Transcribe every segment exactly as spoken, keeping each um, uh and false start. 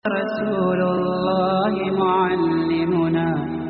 رسول الله معلمنا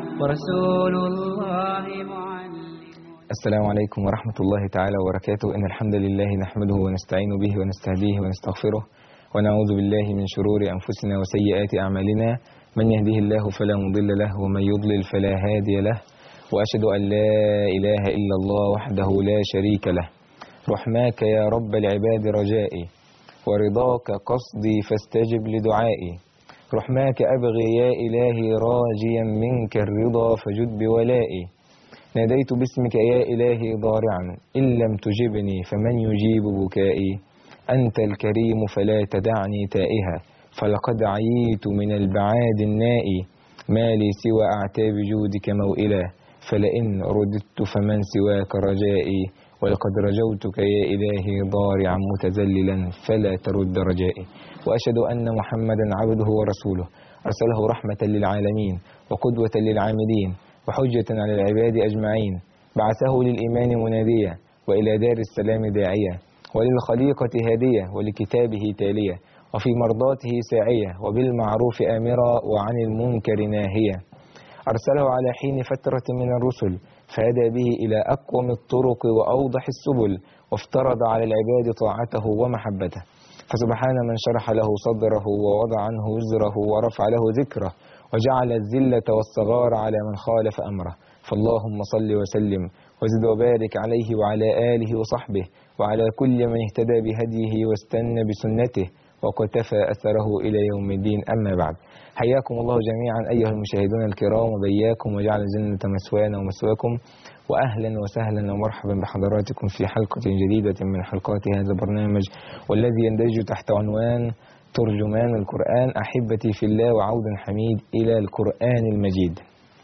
ورسول الله معلمنا. السلام عليكم ورحمة الله تعالى وبركاته. إن الحمد لله نحمده ونستعين به ونستهديه ونستغفره ونعوذ بالله من شرور أنفسنا وسيئات أعمالنا. من يهده الله فلا مضل له ومن يضلل فلا هادي له، وأشهد أن لا إله إلا الله وحده لا شريك له. رحماك يا رب العباد رجائي، ورضاك قصدي فاستجب لدعائي. رحماك أبغي يا إلهي راجيا منك الرضا فجد بولائي. ناديت باسمك يا إلهي ضارعا إن لم تجبني فمن يجيب بكائي. أنت الكريم فلا تدعني تائها، فلقد عييت من البعاد النائي. ما لي سوى أعتاب جودك موئلا، فلئن رددت فمن سواك رجائي. ولقد رجوتك يا إلهي ضارعا متذللا فلا ترد رجائي. وأشهد أن محمدا عبده ورسوله، أرسله رحمة للعالمين وقدوة للعاملين وحجة على العباد أجمعين. بعثه للإيمان مناديا وإلى دار السلام داعيا، وللخليقة هادية ولكتابه تالية، وفي مرضاته ساعية وبالمعروف آمرا وعن المنكر ناهيا. أرسله على حين فترة من الرسل فهدى به إلى أقوم الطرق وأوضح السبل، وافترض على العباد طاعته ومحبته. فسبحان من شرح له صدره ووضع عنه وزره ورفع له ذكره، وجعل الذلة والصغار على من خالف أمره. فاللهم صل وسلم وزد وبارك عليه وعلى آله وصحبه وعلى كل من اهتدى بهديه واستنى بسنته وقتفى أثره إلى يوم الدين. أما بعد، حياكم الله جميعا أيها المشاهدون الكرام، وبياكم وجعل الجنة مسوانا ومسواكم، وأهلا وسهلا ومرحبا بحضراتكم في حلقة جديدة من حلقات هذا البرنامج، والذي يندرج تحت عنوان ترجمان القرآن. أحبتي في الله، وعود حميد إلى القرآن المجيد.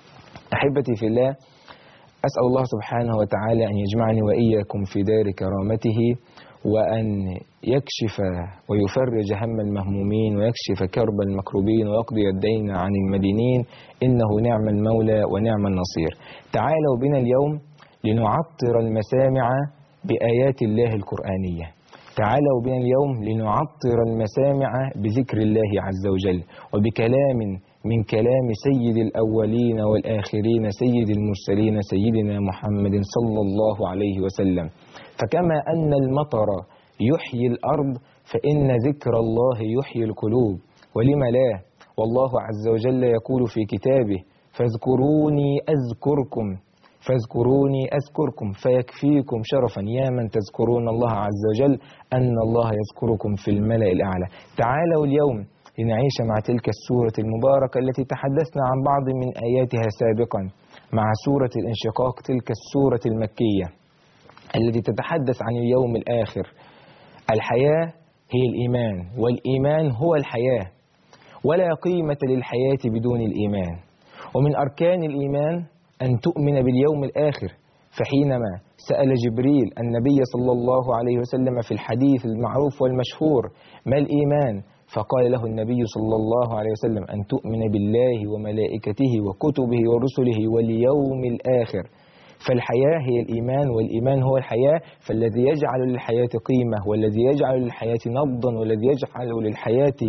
أحبتي في الله، أسأل الله سبحانه وتعالى أن يجمعني وإياكم في دار كرامته، وأن يكشف ويفرج هم المهمومين ويكشف كرب المكروبين ويقضي الدين عن المدينين، إنه نعم المولى ونعم النصير. تعالوا بنا اليوم لنعطر المسامع بآيات الله القرآنية. تعالوا بنا اليوم لنعطر المسامع بذكر الله عز وجل، وبكلام من كلام سيد الأولين والآخرين سيد المرسلين سيدنا محمد صلى الله عليه وسلم. فكما أن المطر يحيي الأرض، فإن ذكر الله يحيي القلوب. ولم لا؟ والله عز وجل يقول في كتابه: فاذكروني أذكركم فاذكروني أذكركم فيكفيكم شرفا يا من تذكرون الله عز وجل أن الله يذكركم في الملأ الأعلى. تعالوا اليوم لنعيش مع تلك السورة المباركة التي تحدثنا عن بعض من آياتها سابقا، مع سورة الانشقاق، تلك السورة المكية التي تتحدث عن اليوم الآخر. الحياة هي الإيمان، والإيمان هو الحياة، ولا قيمة للحياة بدون الإيمان. ومن أركان الإيمان أن تؤمن باليوم الآخر. فحينما سأل جبريل النبي صلى الله عليه وسلم في الحديث المعروف والمشهور: ما الإيمان؟ فقال له النبي صلى الله عليه وسلم: أن تؤمن بالله وملائكته وكتبه ورسله واليوم الآخر. فالحياة هي الإيمان، والإيمان هو الحياة. فالذي يجعل للحياة قيمة، والذي يجعل للحياة نبضا، والذي يجعل للحياة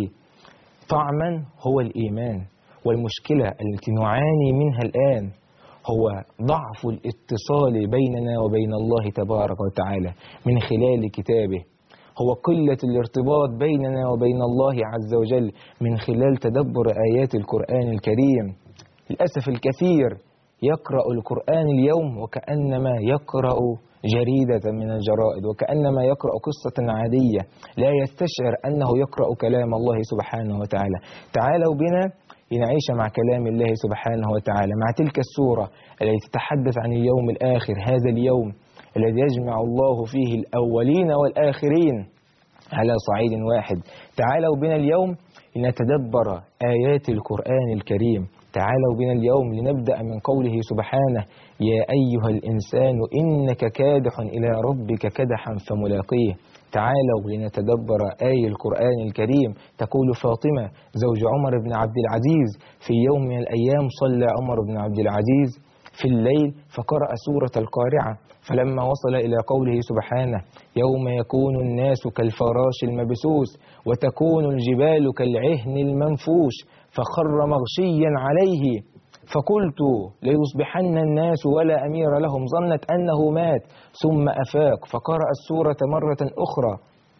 طعما هو الإيمان. والمشكلة التي نعاني منها الآن هو ضعف الاتصال بيننا وبين الله تبارك وتعالى من خلال كتابه، هو قلة الارتباط بيننا وبين الله عز وجل من خلال تدبر آيات القرآن الكريم. للأسف الكثير يقرأ القرآن اليوم وكأنما يقرأ جريدة من الجرائد، وكأنما يقرأ قصة عادية، لا يستشعر أنه يقرأ كلام الله سبحانه وتعالى. تعالوا بنا لنعيش مع كلام الله سبحانه وتعالى، مع تلك السورة التي تتحدث عن اليوم الآخر، هذا اليوم الذي يجمع الله فيه الأولين والآخرين على صعيد واحد. تعالوا بنا اليوم لنتدبر آيات القرآن الكريم. تعالوا بنا اليوم لنبدأ من قوله سبحانه: يا أيها الإنسان إنك كادح إلى ربك كدحا فملاقيه. تعالوا لنتدبر آية القرآن الكريم. تقول فاطمة زوج عمر بن عبد العزيز: في يوم من الأيام صلى عمر بن عبد العزيز في الليل فقرأ سورة القارعة، فلما وصل إلى قوله سبحانه يوم يكون الناس كالفراش المبثوث وتكون الجبال كالعهن المنفوش فخر مغشيا عليه فقلت ليصبحن الناس ولا أمير لهم، ظنت أنه مات ثم أفاق فقرأ السورة مرة أخرى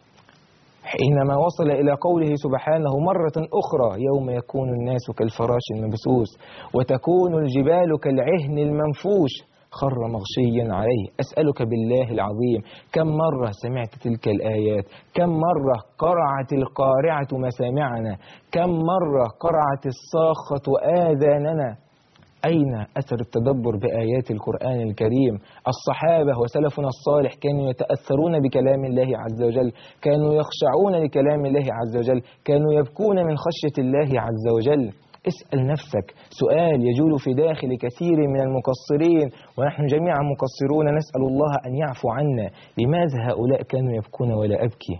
حينما وصل إلى قوله سبحانه مرة أخرى يوم يكون الناس كالفراش المبثوث وتكون الجبال كالعهن المنفوش خر مغشيا عليه. أسألك بالله العظيم كم مرة سمعت تلك الآيات؟ كم مرة قرعت القارعة مسامعنا؟ كم مرة قرعت الصاخة آذاننا؟ أين أثر التدبر بآيات القرآن الكريم؟ الصحابة وسلفنا الصالح كانوا يتأثرون بكلام الله عز وجل، كانوا يخشعون لكلام الله عز وجل، كانوا يبكون من خشية الله عز وجل. اسأل نفسك سؤال يجول في داخل كثير من المقصرين، ونحن جميعا مقصرون نسأل الله أن يعفو عنا. لماذا هؤلاء كانوا يبكون ولا أبكي؟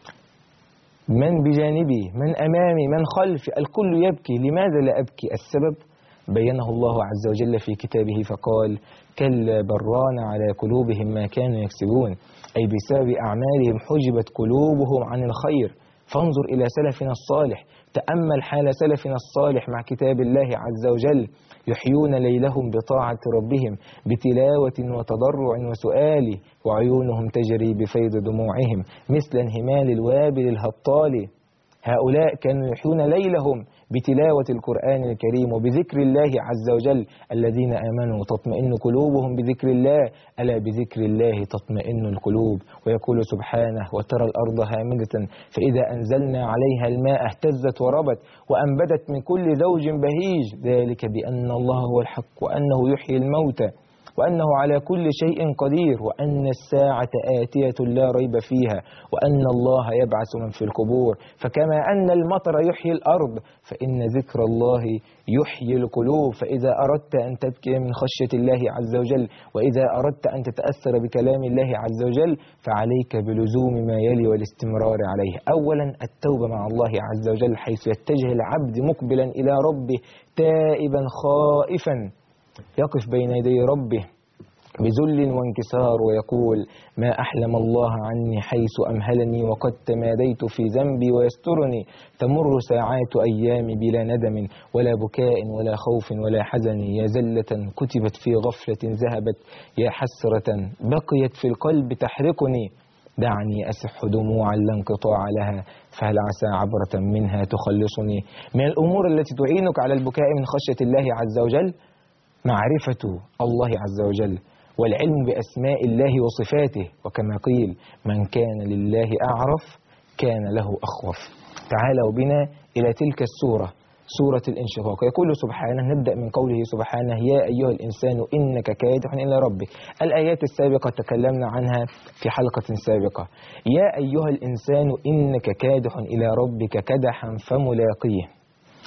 من بجانبي، من أمامي، من خلفي، الكل يبكي، لماذا لا أبكي؟ السبب بينه الله عز وجل في كتابه فقال كلا بران على قلوبهم ما كانوا يكسبون، أي بسبب أعمالهم حجبت قلوبهم عن الخير. فانظر إلى سلفنا الصالح، تأمل حال سلفنا الصالح مع كتاب الله عز وجل، يحيون ليلهم بطاعة ربهم بتلاوة وتضرع وسؤال وعيونهم تجري بفيض دموعهم مثل انهمال الوابل الهطال. هؤلاء كانوا يحيون ليلهم بتلاوة القرآن الكريم وبذكر الله عز وجل. الذين آمنوا تطمئن قلوبهم بذكر الله ألا بذكر الله تطمئن القلوب. ويقول سبحانه وترى الأرض هامدة فإذا أنزلنا عليها الماء اهتزت وربت وأنبتت من كل زوج بهيج ذلك بأن الله هو الحق وأنه يحيي الموتى وأنه على كل شيء قدير وأن الساعة آتية لا ريب فيها وأن الله يبعث من في القبور. فكما أن المطر يحيي الأرض فإن ذكر الله يحيي القلوب. فإذا أردت أن تبكي من خشية الله عز وجل وإذا أردت أن تتأثر بكلام الله عز وجل فعليك بلزوم ما يلي والاستمرار عليه. أولا التوبة مع الله عز وجل حيث يتجه العبد مقبلا إلى ربه تائبا خائفا يقف بين يدي ربه بذل وانكسار ويقول ما أحلم الله عني حيث أمهلني وقد تماديت في ذنبي ويسترني. تمر ساعات أيامي بلا ندم ولا بكاء ولا خوف ولا حزن يا زلة كتبت في غفلة ذهبت يا حسرة بقيت في القلب تحرقني. دعني أسح دموعا لا انقطاع لها فهل عسى عبرة منها تخلصني. من الأمور التي تعينك على البكاء من خشية الله عز وجل معرفة الله عز وجل والعلم بأسماء الله وصفاته، وكما قيل من كان لله أعرف كان له أخوف. تعالوا بنا إلى تلك السورة سورة الانشقاق. يقول سبحانه نبدأ من قوله سبحانه يا أيها الإنسان إنك كادح إلى ربك. الآيات السابقة تكلمنا عنها في حلقة سابقة. يا أيها الإنسان إنك كادح إلى ربك كدحا فملاقيه.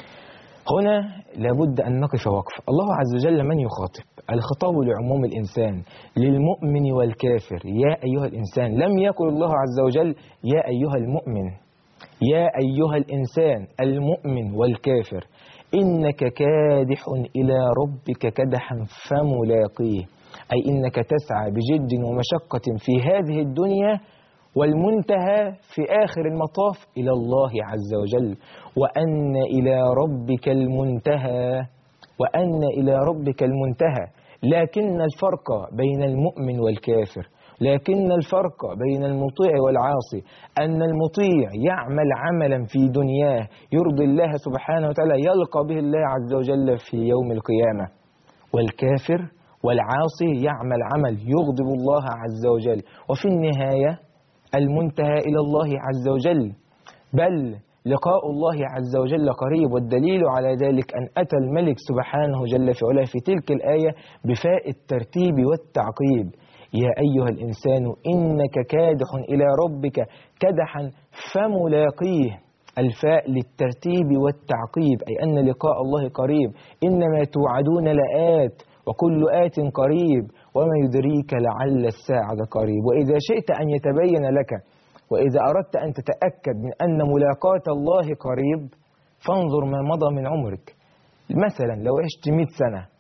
هنا لابد أن نقف وقف. الله عز وجل من يخاطب؟ الخطاب لعموم الإنسان للمؤمن والكافر. يا أيها الإنسان، لم يقل الله عز وجل يا أيها المؤمن، يا أيها الإنسان المؤمن والكافر إنك كادح إلى ربك كدحا فملاقيه، أي إنك تسعى بجد ومشقة في هذه الدنيا والمنتهى في آخر المطاف إلى الله عز وجل. وأن إلى ربك المنتهى، وأن إلى ربك المنتهى. لكن الفرق بين المؤمن والكافر، لكن الفرق بين المطيع والعاصي أن المطيع يعمل عملا في دنياه يرضي الله سبحانه وتعالى يلقى به الله عز وجل في يوم القيامة، والكافر والعاصي يعمل عمل يغضب الله عز وجل وفي النهاية المنتهى إلى الله عز وجل. بل لقاء الله عز وجل قريب، والدليل على ذلك أن أتى الملك سبحانه جل في علاه في تلك الآية بفاء الترتيب والتعقيب. يا أيها الإنسان إنك كادح إلى ربك كدحا فملاقيه. الفاء للترتيب والتعقيب أي أن لقاء الله قريب. إنما توعدون لآت وكل آت قريب وما يدريك لعل الساعة قريب. وإذا شئت أن يتبين لك وإذا أردت أن تتأكد من أن ملاقاة الله قريب فانظر ما مضى من عمرك. مثلا لو عشت مئة سنة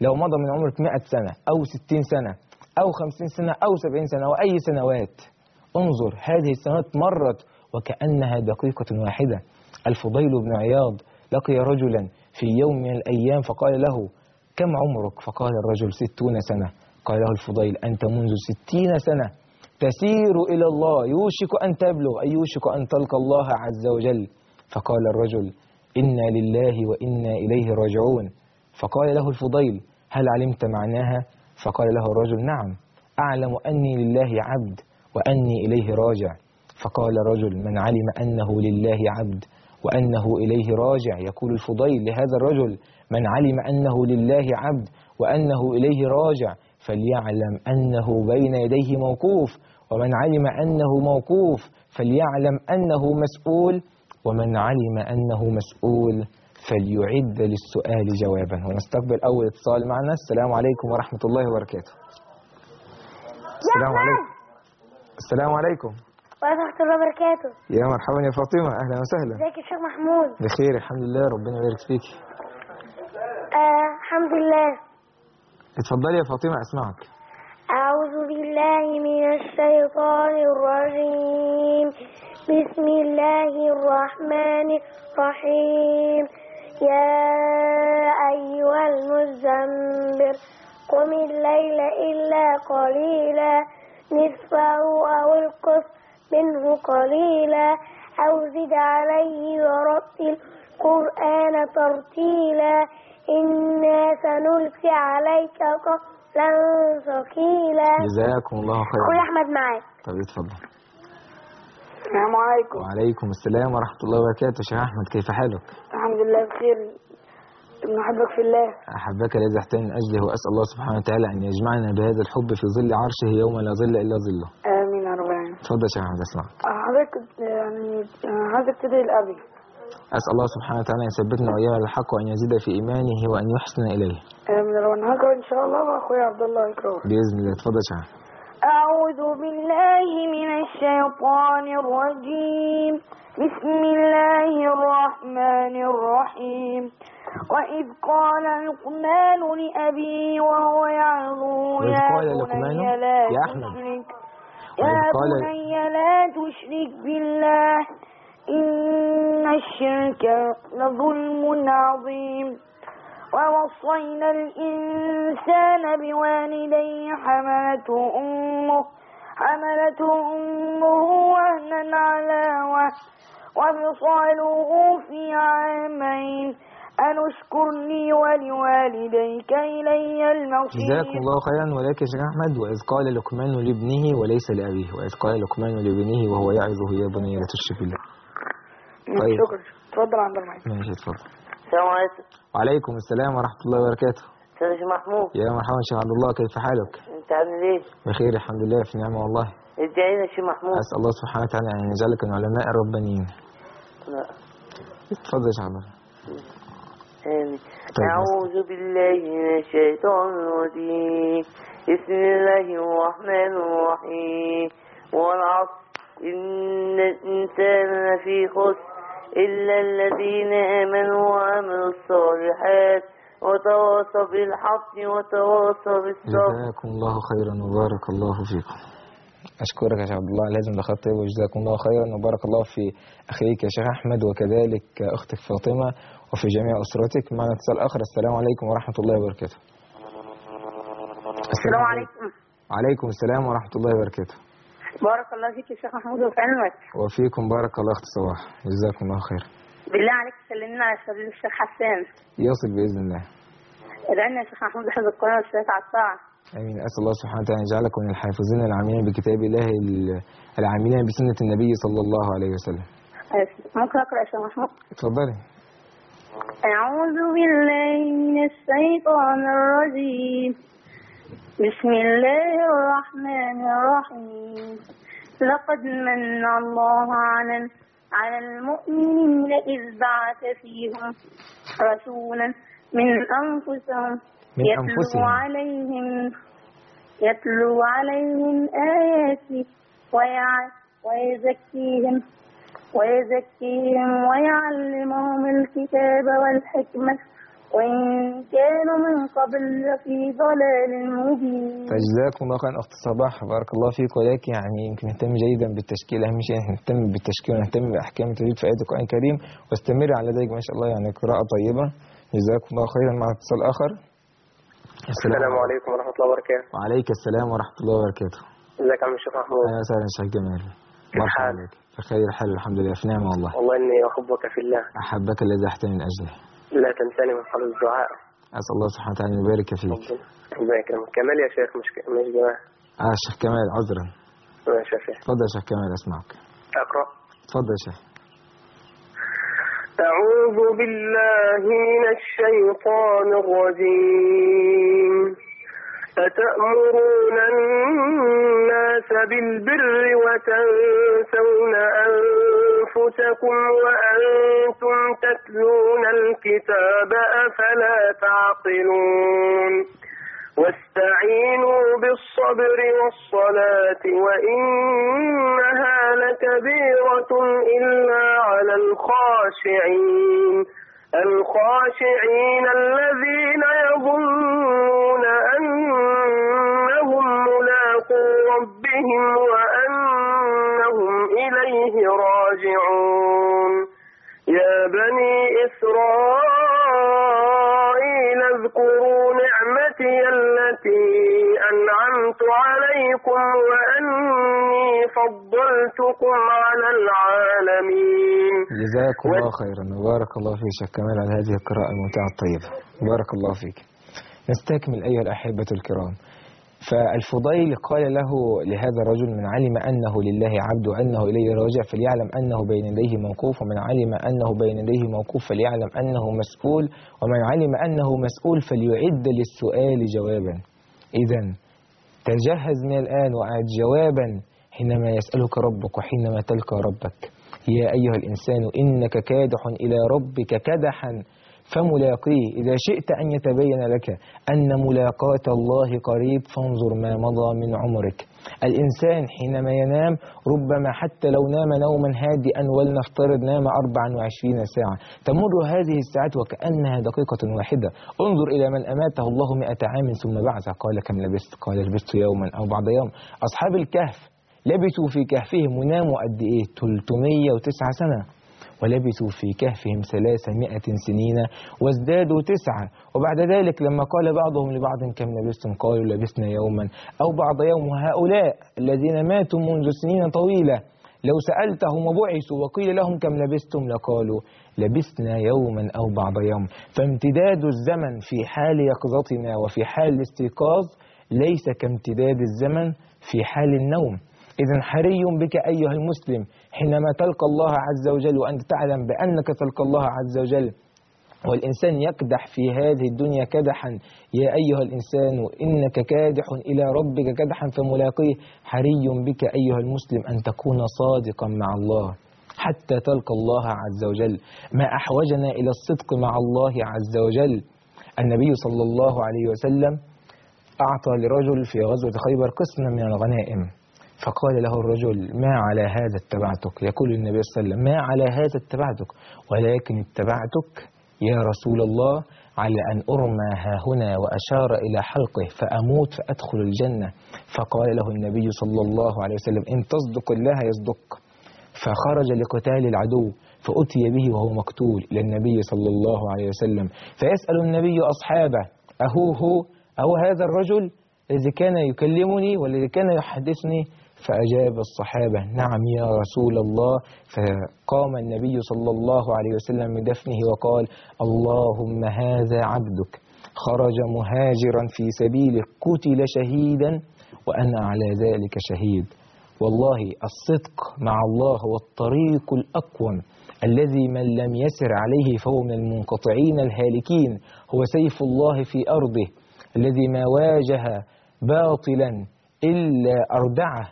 لو مضى من عمرك مئة سنة أو ستين سنة أو خمسين سنة أو سبعين سنة أو أي سنوات، انظر هذه السنوات مرت وكأنها دقيقة واحدة. الفضيل بن عياض لقي رجلا في يوم من الأيام فقال له: كم عمرك؟ فقال الرجل: ستون سنة. قال له الفضيل: أنت منذ ستين سنة تسير إلى الله، يوشك أن تبلغ أي يوشك أن تلقى الله عز وجل. فقال الرجل: إنا لله وإنا إليه راجعون. فقال له الفضيل: هل علمت معناها؟ فقال له الرجل: نعم، أعلم أني لله عبد وأني إليه راجع. فقال الرجل: من علم أنه لله عبد وأنه إليه راجع، يقول الفضيل لهذا الرجل: من علم أنه لله عبد وأنه إليه راجع فليعلم أنه بين يديه موقوف، ومن علم أنه موقوف فليعلم أنه مسؤول، ومن علم أنه مسؤول فليعد للسؤال جوابا. ونستقبل أول اتصال معنا. السلام عليكم ورحمة الله وبركاته. السلام عليكم. السلام عليكم ورحمة الله وبركاته. يا مرحبا يا فاطمة، أهلا وسهلا. ازيك يا شيخ محمود؟ بخير الحمد لله، ربنا يبارك فيك. آه الحمد لله. اتفضلي يا فاطمة أسمعك. أعوذ بالله من الشيطان الرجيم، بسم الله الرحمن الرحيم. يا أيها المزمل قم الليل إلا قليلا نصفه أو انقص منه قليلا أو زد عليه ورتل القرآن ترتيلا إنا سنلقي عليك قولا ثقيلا. جزاكم الله خيرا. أخوي أحمد معاك. طب اتفضل. السلام عليكم. وعليكم السلام ورحمة الله وبركاته. شيخ أحمد كيف حالك؟ الحمد لله بخير، نحبك في الله. أحبك الذي أحترم أجله، وأسأل الله سبحانه وتعالى أن يجمعنا بهذا الحب في ظل عرشه يوم لا ظل إلا ظله. آمين يا رب العالمين. اتفضل يا شيخ أحمد أسمعك. حضرتك يعني حضرتك تدعي لأبي. أسأل الله سبحانه وتعالى أن يثبتنا وإياه على الحق وأن يزيد في إيمانه وأن يحسن إليه. آمين. أنا هقرأ إن شاء الله وأخويا عبد الله يقرأ بإذن الله. اتفضل يا شيخ. أعوذ بالله من الشيطان الرجيم، بسم الله الرحمن الرحيم. وإذ قال لقمان لأبيه وهو يعظه يا بني لا تشرك يا بني لا تشرك بالله إن الشرك لظلم عظيم. ووصينا الإنسان بوالديه حملته أمه حملته أمه وهنا على وهن وفصاله في عامين أن اشكر لي ولوالديك إلي المصير. جزاكم الله خيرا. ولكن يا شيخ أحمد، وإذ قال لقمان لابنه وليس لأبيه، وإذ قال لقمان لابنه وهو يعظه يا بني لا تشرك بالله. طيب شكرا. اتفضل عند المعين. ماشي اتفضل. السلام عليكم. وعليكم السلام ورحمة الله وبركاته. سيد محمود. يا مرحبا شيخ عبد الله، كيف حالك؟ انت عامل ايه؟ بخير الحمد لله، في نعمة والله. ادعي لنا يا شيخ محمود. أسأل الله سبحانه وتعالى أن يجعلك من علماء الربانيين. لا. اتفضل يا شيخ عبد الله. آمين. أعوذ بالله من الشيطان الرجيم، بسم الله الرحمن الرحيم. والعصر إن الإنسان لفي خسر إلا الذين آمنوا وعملوا الصالحات وتواصوا بالحق وتواصوا بالصبر. جزاكم الله خيرا وبارك الله فيكم. أشكرك يا شيخ عبد الله، لازم دخلت طيب، وجزاكم الله خيرا وبارك الله في أخيك يا شيخ أحمد وكذلك أختك فاطمة وفي جميع أسرتك. معنا اتصال آخر. السلام عليكم ورحمة الله وبركاته. السلام عليكم. وعليكم السلام ورحمة الله وبركاته. بارك الله فيك يا شيخ محمود وفي علمك. وفيكم بارك الله أخت صباح، جزاكم الله خير. بالله عليك سلمنا على سبيل الشيخ حسان. يصل بإذن الله. ادعنا يا شيخ محمود بحفظ القرآن والصلاة على الطاعة. آمين. أسأل الله سبحانه وتعالى أن يجعلكم من الحافظين العاملين بكتاب الله العاملين بسنة النبي صلى الله عليه وسلم. ممكن أقرأ يا شيخ محمود؟ اتفضلي. أعوذ بالله من الشيطان الرجيم، بسم الله الرحمن الرحيم. لقد من الله على على المؤمنين إذ بعث فيهم رسولا من أنفسهم من يتلو أنفسهم عليهم يتلو عليهم آياته ويزكيهم ويزكيهم ويعلمهم الكتاب والحكمة وإن كانوا من قبل لفي ضلال مبين. فجزاكم الله خيرا أخت صباح، بارك الله فيك. ولكن يعني يمكن نهتم جيدا بالتشكيل، أهم شيء نهتم بالتشكيل ونهتم بأحكام التجويد في آيات القرآن الكريم، واستمر على ذلك ما شاء الله، يعني قراءة طيبة. جزاكم الله خيرا. مع اتصال آخر. السلام عليكم ورحمة الله وبركاته. وعليك السلام ورحمة الله وبركاته. ازيك يا عم الشيخ محمود؟ أهلا وسهلا شيخ جمال. كيف حالك؟ بخير حال الحمد لله، في نعمة والله. والله إني أحبك في الله. أحبك الذي أحتمي من أجله. لا تنساني من قبل الدعاء. أسأل الله سبحانه وتعالى أن يبارك فيك. الله يكرمك. كمال يا شيخ، مش مش جمال. آه شيخ كمال، عذرا. ماشي يا شيخ. تفضل يا شيخ كمال، أسمعك. أقرأ. تفضل يا شيخ. أعوذ بالله من الشيطان الرجيم. أتأمرون الناس بالبر وتنسون أنفسكم وأنتم تتلون الكتاب أفلا تعقلون. واستعينوا بالصبر والصلاة وإنها لكبيرة إلا على الخاشعين الخاشعين الذين يظنون أنهم ملاقو ربهم وأنهم إليه راجعون. يا بني إسرائيل اذكروا نعمتي التي أنعمت عليكم وأني فضلتكم على العالمين. جزاكم الله خيرا وبارك الله فيك شيخ كمال على هذه القراءة الممتعة الطيبة، بارك الله فيك. نستكمل أيها الأحبة الكرام. فالفضيل قال له لهذا الرجل: من علم أنه لله عبد وأنه إليه راجع فليعلم أنه بين يديه موقوف، ومن علم أنه بين يديه موقوف فليعلم أنه مسؤول، ومن علم أنه مسؤول فليعد للسؤال جوابا. إذن تجهز من الآن وأعد جوابا حينما يسألك ربك وحينما تلقى ربك. يا أيها الإنسان إنك كادح إلى ربك كدحا فملاقيه، إذا شئت أن يتبين لك أن ملاقاة الله قريب فانظر ما مضى من عمرك. الإنسان حينما ينام ربما حتى لو نام نوما هادئا ولنفترض نام أربعا وعشرين ساعة، تمر هذه الساعات وكأنها دقيقة واحدة. انظر إلى من أماته الله مئة عام ثم بعثه، قال كم لبثت؟ قال لبثت يوما أو بعض يوم. أصحاب الكهف لبثوا في كهفهم وناموا قد إيه؟ ثلاثمئة وتسعة سنة، ولبثوا في كهفهم ثلاثمائة سنين وازدادوا تسعة. وبعد ذلك لما قال بعضهم لبعض كم لبثتم؟ قالوا لبثنا يوما أو بعض يوم. وهؤلاء الذين ماتوا منذ سنين طويلة لو سألتهم وبعثوا وقيل لهم كم لبثتم لقالوا لبثنا يوما أو بعض يوم. فامتداد الزمن في حال يقظتنا وفي حال الاستيقاظ ليس كامتداد الزمن في حال النوم. إذن حري بك أيها المسلم حينما تلقى الله عز وجل وأنت تعلم بأنك تلقى الله عز وجل والإنسان يكدح في هذه الدنيا كدحا، يا أيها الإنسان إنك كادح إلى ربك كدحا فملاقيه. حري بك أيها المسلم أن تكون صادقا مع الله حتى تلقى الله عز وجل. ما أحوجنا إلى الصدق مع الله عز وجل. النبي صلى الله عليه وسلم أعطى لرجل في غزوة خيبر قسما من الغنائم، فقال له الرجل ما على هذا اتبعتك؟ يقول النبي صلى الله عليه وسلم ما على هذا اتبعتك، ولكن اتبعتك يا رسول الله على أن أرمى ها هنا، وأشار إلى حلقه فأموت فأدخل الجنة. فقال له النبي صلى الله عليه وسلم إن تصدق الله يصدق. فخرج لقتال العدو فأتي به وهو مقتول إلى النبي صلى الله عليه وسلم، فيسأل النبي أصحابه أهو هو أو هذا الرجل الذي كان يكلمني والذي كان يحدثني؟ فأجاب الصحابة نعم يا رسول الله. فقام النبي صلى الله عليه وسلم من دفنه وقال اللهم هذا عبدك خرج مهاجرا في سبيلك قتل شهيدا وأنا على ذلك شهيد. والله الصدق مع الله هو الطريق الأقوم الذي من لم يسر عليه فهو من المنقطعين الهالكين. هو سيف الله في أرضه الذي ما واجه باطلا إلا أردعه.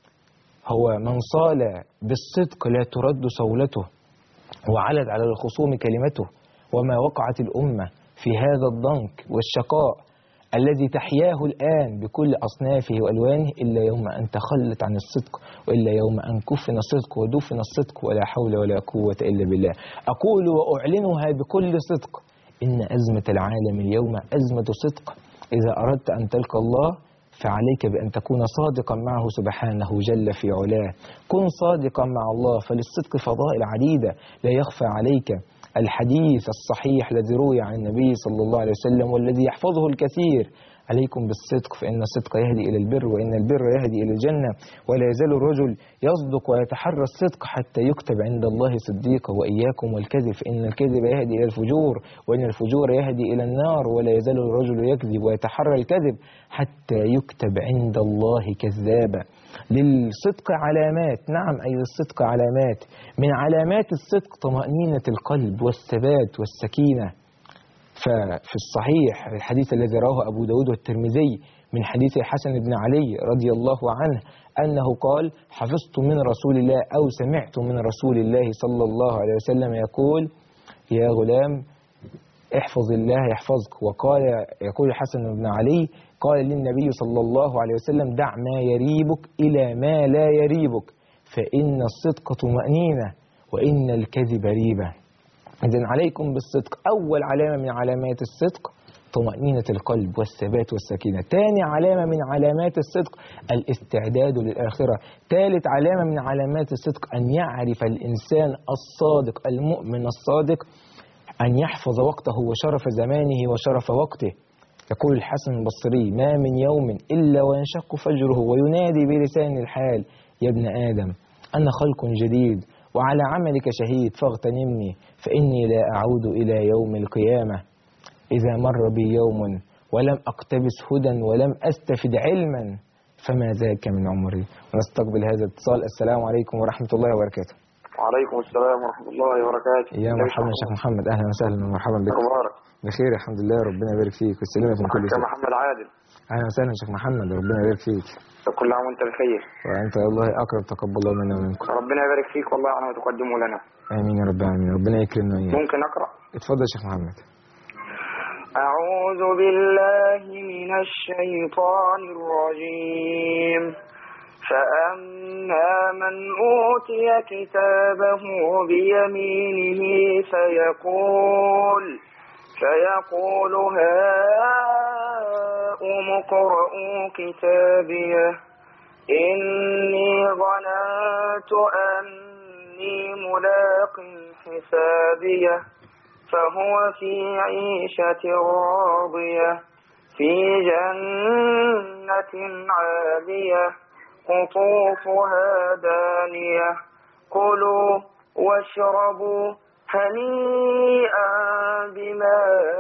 هو من صال بالصدق لا ترد صولته وعلت على الخصوم كلمته. وما وقعت الأمة في هذا الضنك والشقاء الذي تحياه الآن بكل أصنافه وألوانه إلا يوم أن تخلت عن الصدق، وإلا يوم أن كفن الصدق ودفن الصدق، ولا حول ولا قوة إلا بالله. أقول وأعلنها بكل صدق إن أزمة العالم اليوم أزمة صدق. إذا أردت أن تلقى الله فعليك بأن تكون صادقا معه سبحانه جل في علاه. كن صادقا مع الله، فللصدق فضائل عديدة. لا يخفى عليك الحديث الصحيح الذي روي عن النبي صلى الله عليه وسلم والذي يحفظه الكثير: عليكم بالصدق فإن الصدق يهدي إلى البر وإن البر يهدي إلى الجنة. ولا يزال الرجل يصدق ويتحرى الصدق حتى يكتب عند الله صديقا. وإياكم والكذب فإن الكذب يهدي إلى الفجور وإن الفجور يهدي إلى النار. ولا يزال الرجل يكذب ويتحرى الكذب حتى يكتب عند الله كذابا. للصدق علامات، نعم أي للصدق علامات. من علامات الصدق طمأنينة القلب والثبات والسكينة. ففي الصحيح الحديث الذي رواه أبو داود والترمذي من حديث الحسن بن علي رضي الله عنه أنه قال: حفظت من رسول الله أو سمعت من رسول الله صلى الله عليه وسلم يقول: يا غلام احفظ الله يحفظك. وقال يقول الحسن بن علي: قال للنبي صلى الله عليه وسلم: دع ما يريبك إلى ما لا يريبك فإن الصدق طمأنينة وإن الكذب ريبة. إذن عليكم بالصدق. أول علامة من علامات الصدق طمأنينة القلب والثبات والسكينة. ثاني علامة من علامات الصدق الاستعداد للآخرة. ثالث علامة من علامات الصدق أن يعرف الإنسان الصادق المؤمن الصادق أن يحفظ وقته وشرف زمانه وشرف وقته. يقول الحسن البصري: ما من يوم إلا وينشق فجره وينادي بلسان الحال: يا ابن آدم أنا خلق جديد وعلى عملك شهيد فاغتنمني فإني لا أعود إلى يوم القيامة. إذا مر بي يوم ولم أقتبس هدى ولم أستفد علما فما ذاك من عمري. ونستقبل هذا الاتصال. السلام عليكم ورحمة الله وبركاته. وعليكم السلام ورحمة الله وبركاته. يا مرحبا يا شيخ محمد، أهلا وسهلا ومرحبا بك. مبارك. بخير الحمد لله، ربنا يبارك فيك والسلامة من كل شيء. محمد عادل. أهلا وسهلا شيخ محمد، ربنا يبارك فيك. كل عام وأنت بخير. وأنت الله أقرب، تقبل الله منا ومنكم. ربنا يبارك فيك والله على ما تقدمه لنا. آمين يا رب العالمين، ربنا يكرمنا وإياك. ممكن أقرأ؟ اتفضل يا شيخ محمد. أعوذ بالله من الشيطان الرجيم. فأما من أوتي كتابه بيمينه فيقول فيقول هاؤم اقرءوا كتابيه إني ظننت أني ملاق حسابيه فهو في عيشة راضية في جنة عالية قطوفها دانية كلوا واشربوا هنيئا بما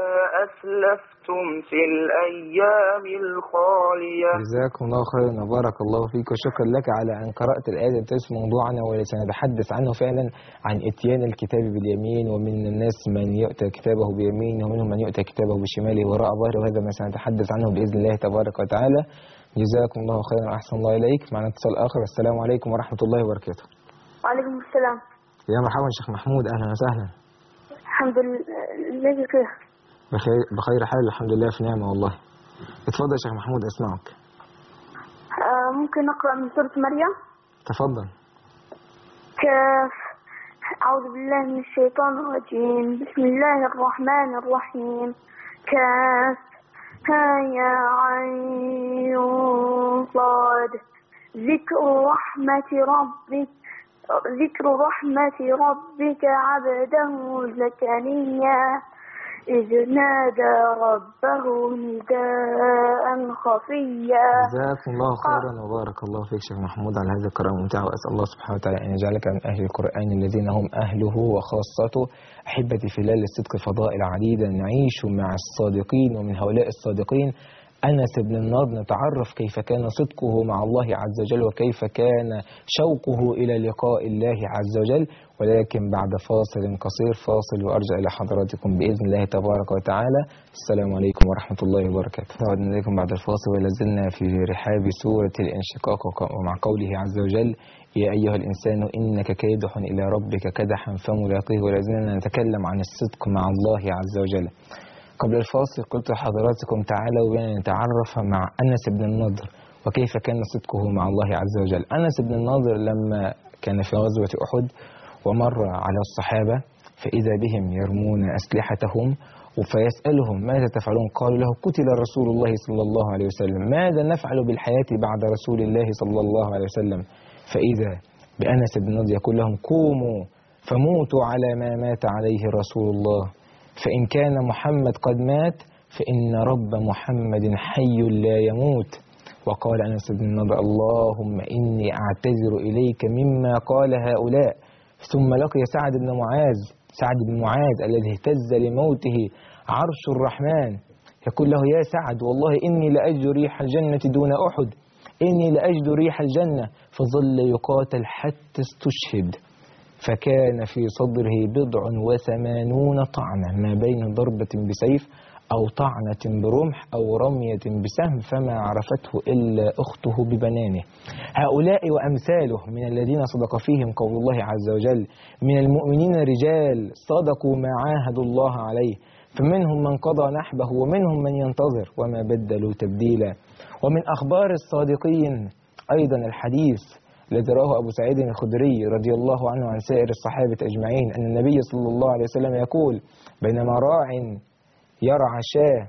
أسلفتم في الأيام الخالية. جزاكم الله خيرا وبارك الله فيك، وشكرا لك على أن قرأت الآية التي تسمى موضوعنا والتي سنتحدث عنه فعلا، عن إتيان الكتاب باليمين، ومن الناس من يؤتى كتابه بيمينه ومنهم من يؤتى كتابه بشماله وراء ظهره، وهذا ما سنتحدث عنه بإذن الله تبارك وتعالى. جزاكم الله خيرا وأحسن الله إليك. معنا اتصال آخر. السلام عليكم ورحمة الله وبركاته. وعليكم السلام. يا مرحبا شيخ محمود، أهلا وسهلا. الحمد لله بخير. بخير بخير حال الحمد لله، في نعمة والله. اتفضل يا شيخ محمود أسمعك. آه ممكن نقرأ من سورة مريم؟ تفضل. كاف. أعوذ بالله من الشيطان الرجيم. بسم الله الرحمن الرحيم. كاف ها يا عين صاد. ذكر رحمة ربك ذكر رحمة ربك عبده زكريا إذ نادى ربه نداء خفيا. جزاكم الله خيرا وبارك الله فيك شيخ محمود على هذه القراءة الممتعة، وأسأل الله سبحانه وتعالى أن يجعلك من أهل القرآن الذين هم أهله وخاصته. أحبتي في الله، للصدق فضائل عديدة نعيش مع الصادقين، ومن هؤلاء الصادقين أنس بن النضر نتعرف كيف كان صدقه مع الله عز وجل وكيف كان شوقه إلى لقاء الله عز وجل، ولكن بعد فاصل قصير فاصل وأرجع إلى حضراتكم بإذن الله تبارك وتعالى. السلام عليكم ورحمة الله وبركاته. نعود إليكم بعد الفاصل ولازلنا في رحاب سورة الانشقاق، ومع قوله عز وجل يا أيها الإنسان إنك كادح إلى ربك كدحا فملاقيه، ولازلنا نتكلم عن الصدق مع الله عز وجل. قبل الفاصل قلت لحضراتكم تعالوا بنا نتعرف مع أنس بن النضر وكيف كان صدقه مع الله عز وجل. أنس بن النضر لما كان في غزوة أحد ومر على الصحابة فإذا بهم يرمون أسلحتهم فيسألهم ماذا تفعلون؟ قالوا له قتل رسول الله صلى الله عليه وسلم، ماذا نفعل بالحياة بعد رسول الله صلى الله عليه وسلم؟ فإذا بأنس بن نضر يقول لهم قوموا فموتوا على ما مات عليه رسول الله، فإن كان محمد قد مات فإن رب محمد حي لا يموت. وقال أنس بن نضر اللهم إني أعتذر إليك مما قال هؤلاء. ثم لقي سعد بن معاذ سعد بن معاذ الذي اهتز لموته عرش الرحمن، يقول له يا سعد والله إني لأجد ريح الجنة دون أحد، إني لأجد ريح الجنة. فظل يقاتل حتى استشهد، فكان في صدره بضع وثمانون طعنة ما بين ضربة بسيف أو طعنة برمح أو رمية بسهم، فما عرفته إلا أخته ببنانه. هؤلاء وأمثاله من الذين صدق فيهم قول الله عز وجل من المؤمنين رجال صدقوا ما عاهدوا الله عليه، فمنهم من قضى نحبه ومنهم من ينتظر وما بدلوا تبديلا. ومن أخبار الصادقين أيضا الحديث الذي رواه أبو سعيد الخدري رضي الله عنه عن سائر الصحابة أجمعين أن النبي صلى الله عليه وسلم يقول بينما راع يرعى شاة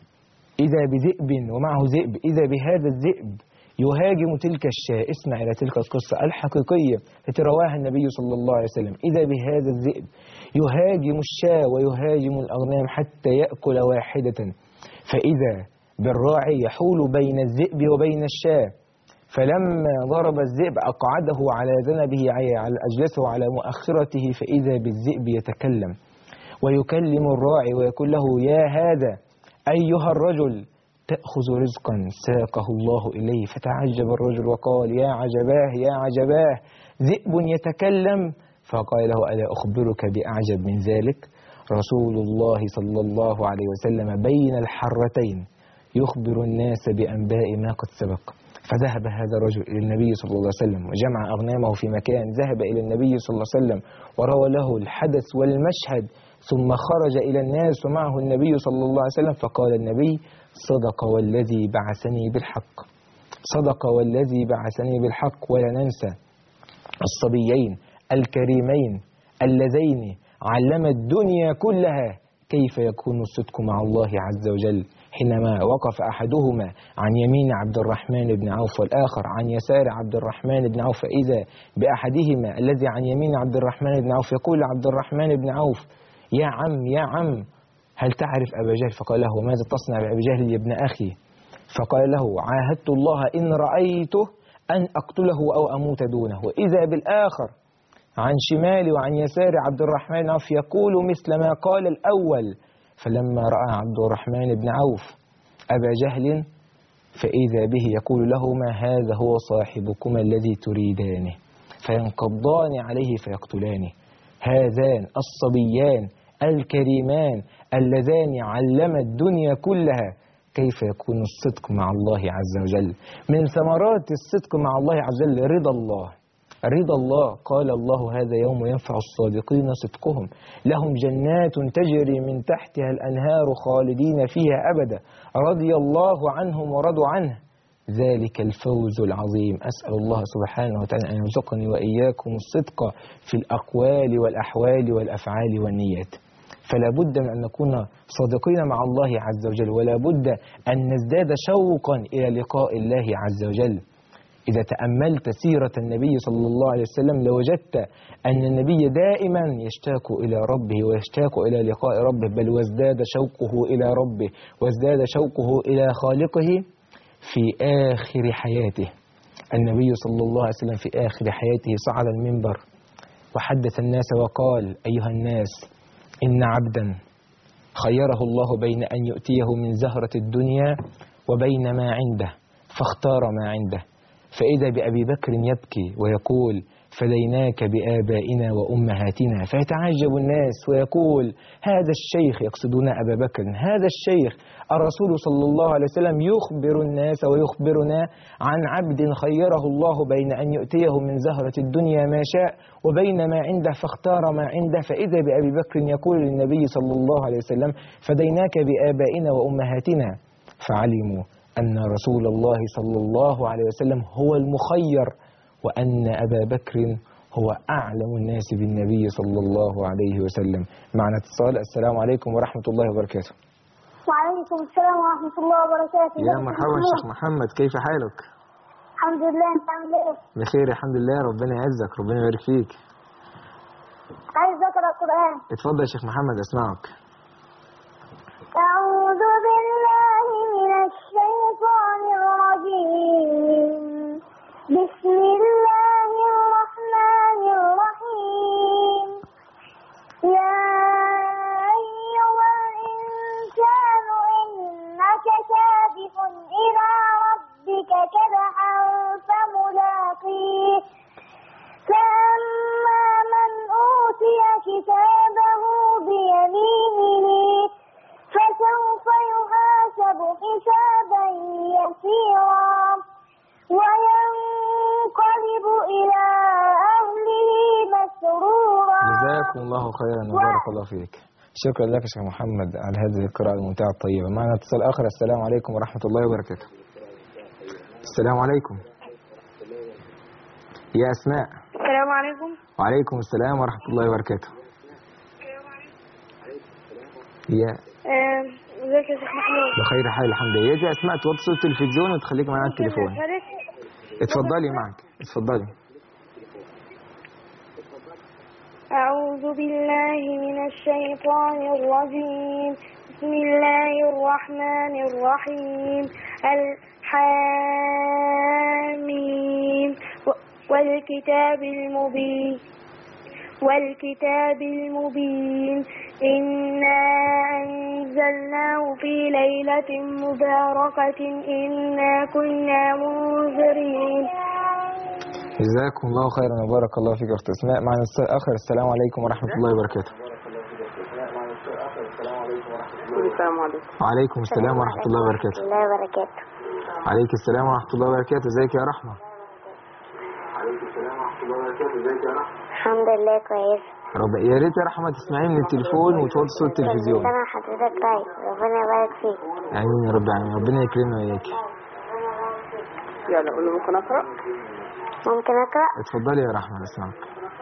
إذا بذئب ومعه ذئب، إذا بهذا الذئب يهاجم تلك الشاة. اسمع إلى تلك القصة الحقيقية التي رواها النبي صلى الله عليه وسلم، إذا بهذا الذئب يهاجم الشاة ويهاجم الأغنام حتى يأكل واحدة، فإذا بالراعي يحول بين الذئب وبين الشاة، فلما ضرب الذئب أقعده على ذنبه على أجلسه على مؤخرته، فإذا بالذئب يتكلم ويكلم الراعي ويقول له يا هذا أيها الرجل تأخذ رزقا ساقه الله إليه. فتعجب الرجل وقال يا عجباه يا عجباه ذئب يتكلم. فقال له ألا أخبرك بأعجب من ذلك؟ رسول الله صلى الله عليه وسلم بين الحرتين يخبر الناس بأنباء ما قد سبق. فذهب هذا الرجل إلى النبي صلى الله عليه وسلم وجمع أغنامه في مكان، ذهب إلى النبي صلى الله عليه وسلم وروى له الحدث والمشهد، ثم خرج إلى الناس ومعه النبي صلى الله عليه وسلم، فقال النبي صدق والذي بعثني بالحق، صدق والذي بعثني بالحق. ولا ننسى الصبيين الكريمين اللذين علم الدنيا كلها كيف يكون الصدق مع الله عز وجل، حينما وقف أحدهما عن يمين عبد الرحمن بن عوف والآخر عن يسار عبد الرحمن بن عوف، فإذا بأحدهما الذي عن يمين عبد الرحمن بن عوف يقول عبد الرحمن بن عوف يا عم يا عم هل تعرف أبا جهل؟ فقال له ماذا تصنع بأبي جهل يا ابن أخي؟ فقال له عاهدت الله إن رأيته أن أقتله أو أموت دونه. وإذا بالآخر عن شمال وعن يسار عبد الرحمن بن عوف يقول مثل ما قال الأول. فلما رأى عبد الرحمن بن عوف أبا جهل فإذا به يقول لهما هذا هو صاحبكما الذي تريدانه، فينقضان عليه فيقتلانه. هذان الصبيان الكريمان اللذان علم الدنيا كلها كيف يكون الصدق مع الله عز وجل. من ثمرات الصدق مع الله عز وجل رضا الله، رضا الله. قال الله هذا يوم ينفع الصادقين صدقهم، لهم جنات تجري من تحتها الأنهار خالدين فيها أبدا رضي الله عنهم ورضوا عنه، ذلك الفوز العظيم. أسأل الله سبحانه وتعالى أن يرزقني وإياكم الصدق في الأقوال والأحوال والأفعال والنيات. فلا بد من أن نكون صادقين مع الله عز وجل، ولا بد أن نزداد شوقا إلى لقاء الله عز وجل. إذا تأملت سيرة النبي صلى الله عليه وسلم لوجدت أن النبي دائما يشتاق إلى ربه ويشتاق إلى لقاء ربه، بل وازداد شوقه إلى ربه وازداد شوقه إلى خالقه في آخر حياته. النبي صلى الله عليه وسلم في آخر حياته صعد المنبر وحدث الناس وقال أيها الناس إن عبدا خيره الله بين أن يؤتيه من زهرة الدنيا وبين ما عنده فاختار ما عنده، فإذا بأبي بكر يبكي ويقول فديناك بآبائنا وأمهاتنا، فيتعجب الناس ويقول هذا الشيخ، يقصدون أبا بكر، هذا الشيخ الرسول صلى الله عليه وسلم يخبر الناس ويخبرنا عن عبد خيره الله بين أن يؤتيه من زهرة الدنيا ما شاء وبين ما عنده فاختار ما عنده، فإذا بأبي بكر يقول للنبي صلى الله عليه وسلم فديناك بآبائنا وأمهاتنا، فعلموا أن رسول الله صلى الله عليه وسلم هو المخير وأن أبا بكر هو أعلم الناس بالنبي صلى الله عليه وسلم. معنا اتصال. السلام عليكم ورحمة الله وبركاته. وعليكم السلام ورحمة الله وبركاته. يا مرحبا شيخ محمد، كيف حالك؟ الحمد لله، انت عامل ايه؟ بخير الحمد لله، ربنا يعزك، ربنا يبارك فيك. عايز اقرا القرآن. اتفضل يا شيخ محمد اسمعك. أعوذ بالله من الشيطان الرجيم. بسم الله الرحمن الرحيم. يا أيها الإنسان إنك كادح إلى ربك كدحا فملاقيه. فأما من أوتي كتابه بيمينه فسوف يحاسب حسابا يسيرا وينقلب إلى أهله مسرورا. جزاكم الله خيرا وبارك الله فيك. شكرا لك يا شيخ محمد على هذه القراءة الممتعة الطيبة. معنا اتصال آخر. السلام عليكم ورحمة الله وبركاته. السلام عليكم يا أسماء. السلام عليكم. وعليكم السلام ورحمة الله وبركاته. يا ازيك يا شيخ محمود؟ بخير حال الحمد لله. يا أسماء توطي صوت التلفزيون وتخليك معنا على التليفون. اتفضلي معك، اتفضلي. أعوذ بالله من الشيطان الرجيم. بسم الله الرحمن الرحيم. الحاميم والكتاب المبين والكتاب المبين إنا أنزلناه في ليلة مباركة إنا كنا منذرين. جزاكم الله خيرا وبارك الله فيك يا أخت أسماء. معنا آخر. السلام عليكم ورحمة الله وبركاته. السلام عليكم. وعليكم السلام ورحمة الله وبركاته. الله وبركاته. عليك السلام ورحمة الله وبركاته. ازيك يا رحمة؟ الحمد لله كويس. رب يا ريت يا رحمة تسمعين من التليفون وتوطي صوت التلفزيون. أنا حضرتك كويس، ربنا يبارك فيك. آمين يا رب العالمين، ربنا يكرمنا وإياك. يلا قول له ممكن أقرأ؟ ممكن أقرأ؟ اتفضلي يا رحمة اسمعك.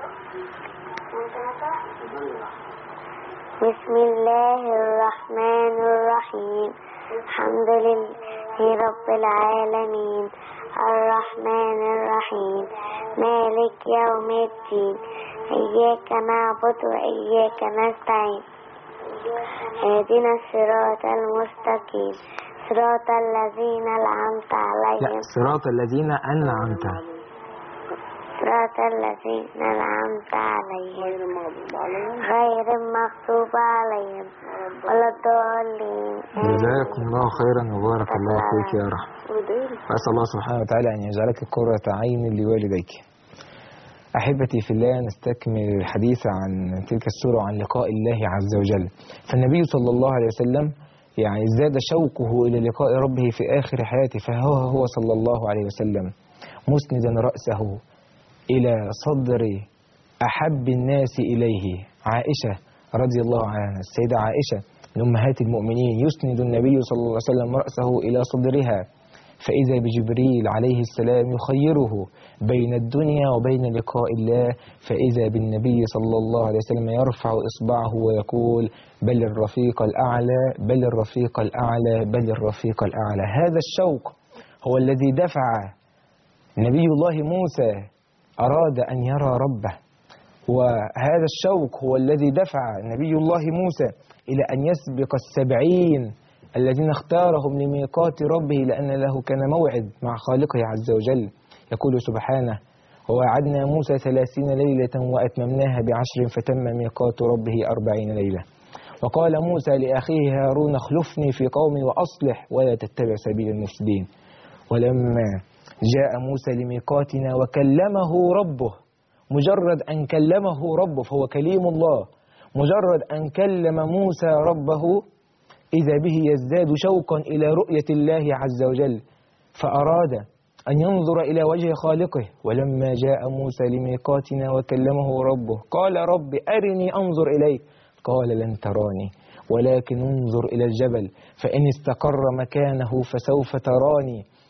بسم الله الرحمن الرحيم. الحمد لله رب العالمين الرحمن الرحيم مالك يوم الدين إياك نعبد وإياك نستعين اهدنا الصراط المستقيم صراط الذين أنعمت عليهم. لا، صراط الذين أنعمت صراط الذين أنعمت عليهم غير المغضوب عليهم ولا الضالين. جزاكم الله خيرا وبارك الله فيك يا رحمة. وأسأل الله سبحانه وتعالى أن يجعلك قرة عين لوالديك. أحبتي في الله، نستكمل الحديث عن تلك السورة وعن لقاء الله عز وجل. فالنبي صلى الله عليه وسلم يعني ازداد شوقه إلى لقاء ربه في آخر حياته، فهو هو صلى الله عليه وسلم مسندا رأسه إلى صدر أحب الناس إليه عائشة رضي الله عنها، السيدة عائشة من أمهات المؤمنين، يسند النبي صلى الله عليه وسلم رأسه إلى صدرها، فإذا بجبريل عليه السلام يخيره بين الدنيا وبين لقاء الله، فإذا بالنبي صلى الله عليه وسلم يرفع إصبعه ويقول بل الرفيق الأعلى بل الرفيق الأعلى بل الرفيق الأعلى. هذا الشوق هو الذي دفع نبي الله موسى أراد أن يرى ربه، وهذا الشوق هو الذي دفع نبي الله موسى إلى أن يسبق السبعين الذين اختارهم لميقات ربه، لأن له كان موعد مع خالقه عز وجل. يقول سبحانه ووعدنا موسى ثلاثين ليلة وأتممناها بعشر فتم ميقات ربه أربعين ليلة. وقال موسى لأخيه هارون اخلفني في قومي وأصلح ولا تتبع سبيل المفسدين. ولما جاء موسى لميقاتنا وكلمه ربه، مجرد أن كلمه ربه فهو كليم الله، مجرد أن كلم موسى ربه إذا به يزداد شوقا إلى رؤية الله عز وجل، فأراد أن ينظر إلى وجه خالقه. ولما جاء موسى لميقاتنا وكلمه ربه قال رب أرني أنظر إليك، قال لن تراني ولكن انظر إلى الجبل فإن استقر مكانه فسوف تراني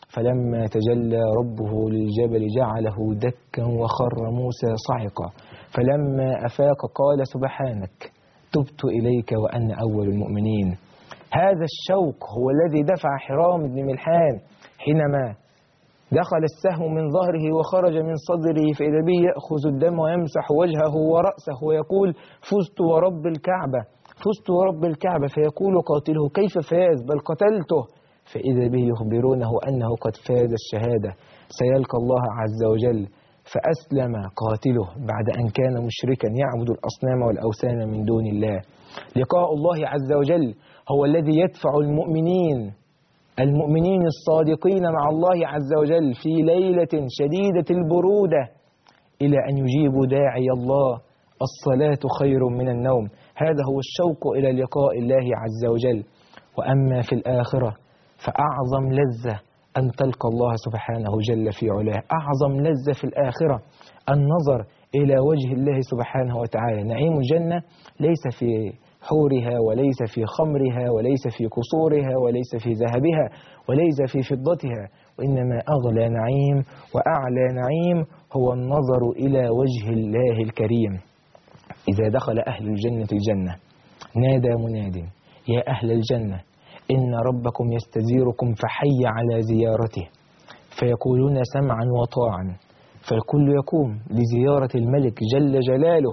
فلما تجلى ربه للجبل جعله دكا وخر موسى صعقا فلما أفاق قال سبحانك تبت إليك وأنا أول المؤمنين. هذا الشوق هو الذي دفع حرام بن ملحان حينما دخل السهم من ظهره وخرج من صدره فإذا به يأخذ الدم ويمسح وجهه ورأسه ويقول فزت ورب الكعبة فزت ورب الكعبة، فيقول قاتله كيف فاز بل قتلته، فإذا به يخبرونه أنه قد فاز الشهادة سيلقى الله عز وجل. فأسلم قاتله بعد أن كان مشركا يعبد الأصنام والأوثان من دون الله. لقاء الله عز وجل هو الذي يدفع المؤمنين المؤمنين الصادقين مع الله عز وجل في ليلة شديدة البرودة إلى أن يجيبوا داعي الله الصلاة خير من النوم. هذا هو الشوق إلى لقاء الله عز وجل. وأما في الآخرة فأعظم لذة أن تلقى الله سبحانه جل في علاه. أعظم لذة في الآخرة النظر إلى وجه الله سبحانه وتعالى. نعيم الجنة ليس في حورها وليس في خمرها وليس في قصورها وليس في ذهبها وليس في فضتها، وإنما أغلى نعيم وأعلى نعيم هو النظر إلى وجه الله الكريم. إذا دخل أهل الجنة الجنة نادى مناد يا أهل الجنة إن ربكم يستزيركم فحي على زيارته، فيقولون سمعا وطاعا، فالكل يقوم لزيارة الملك جل جلاله،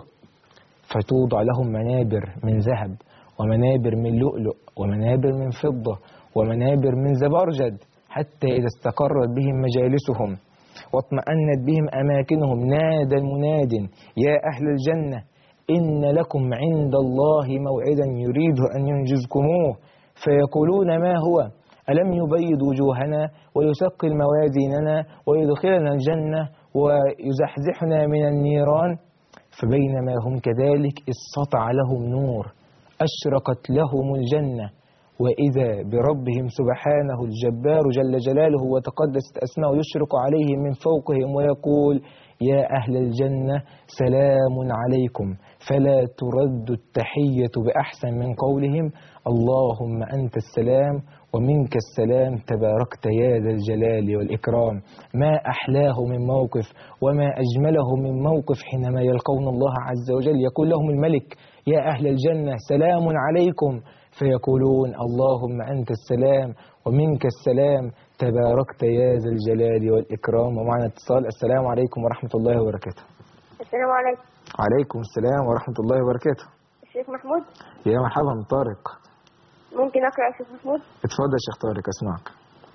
فتوضع لهم منابر من ذهب ومنابر من لؤلؤ ومنابر من فضة ومنابر من زبرجد، حتى إذا استقرت بهم مجالسهم واطمأنت بهم أماكنهم نادى المناد يا أهل الجنة إن لكم عند الله موعدا يريد أن ينجزكموه، فيقولون ما هو ألم يبيض وجوهنا ويثقل موازيننا ويدخلنا الجنة ويزحزحنا من النيران. فبينما هم كذلك استطع لهم نور أشرقت لهم الجنة، وإذا بربهم سبحانه الجبار جل جلاله وتقدست أسماؤه يشرق عليهم من فوقهم ويقول يا أهل الجنة سلام عليكم، فلا ترد التحية بأحسن من قولهم اللهم أنت السلام ومنك السلام تباركت يا ذا الجلال والإكرام. ما أحلاه من موقف وما أجمله من موقف حينما يلقون الله عز وجل يقول لهم الملك يا أهل الجنة سلام عليكم، فيقولون اللهم أنت السلام ومنك السلام تباركت يا ذا الجلال والإكرام. ومعنا اتصال. السلام عليكم ورحمة الله وبركاته. السلام عليكم. عليكم السلام ورحمة الله وبركاته. الشيخ محمود. يا مرحبا طارق. ممكن أقرأ يا شيخ محمود؟ اتفضل يا شيخ طارق أسمعك.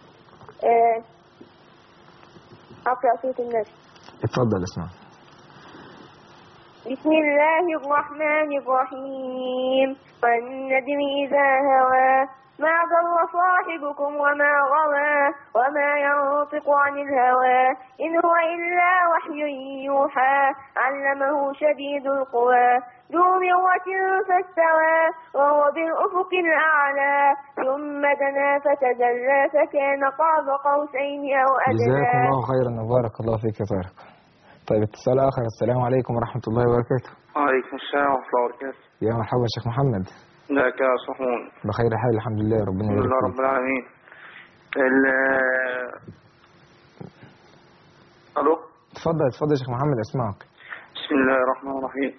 آه، أقرأ سورة الناس. اتفضل اسمع. بسم الله الرحمن الرحيم والنجم إذا هوى ما ضل صاحبكم وما غوى وما ينطق عن الهوى إن هو إلا وحي يوحى علمه شديد القوى ذو مرة فاستوى وهو بالأفق الأعلى ثم دنا فتدلى فكان قاب قوسين أو أدنى. جزاكم الله خيرا وبارك الله فيك يا طارق. طيب اتصال آخر. السلام عليكم ورحمة الله وبركاته. وعليكم السلام ورحمة الله وبركاته. يا مرحبا شيخ محمد. ازيك يا صحون؟ بخير حال الحمد لله ربنا يبارك فيك. الحمد لله رب العالمين. الو اتفضل اتفضل يا شيخ محمد اسمعك. بسم الله الرحمن الرحيم.